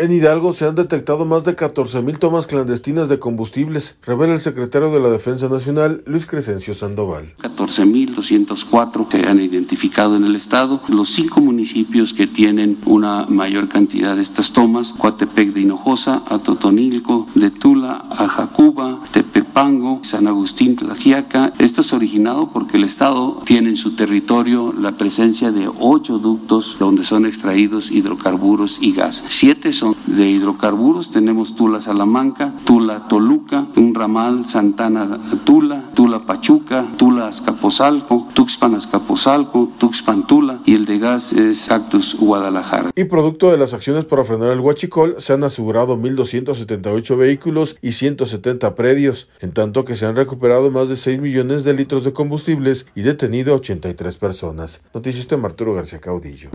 En Hidalgo se han detectado más de 14,000 tomas clandestinas de combustibles, revela el secretario de la Defensa Nacional, Luis Crescencio Sandoval. 14,204 se han identificado en el estado. Los 5 municipios que tienen una mayor cantidad de estas tomas: Coatepec de Hinojosa, Atotonilco de Tula, Ajacuba, Tepepango, San Agustín Tlaxiaca. Esto es originado porque el estado tiene en su territorio la presencia de 8 ductos donde son extraídos hidrocarburos y gas. 7 son de hidrocarburos. Tenemos Tula-Salamanca, Tula-Toluca, un ramal Santana-Tula, Tula-Pachuca, Tula-Azcapotzalco, Tuxpan-Azcapotzalco, Tuxpan-Tula, y el de gas es Cactus Guadalajara. Y producto de las acciones para frenar el huachicol, se han asegurado 1,278 vehículos y 170 predios, en tanto que se han recuperado más de 6 millones de litros de combustibles y detenido a 83 personas. Noticias de Arturo García Caudillo.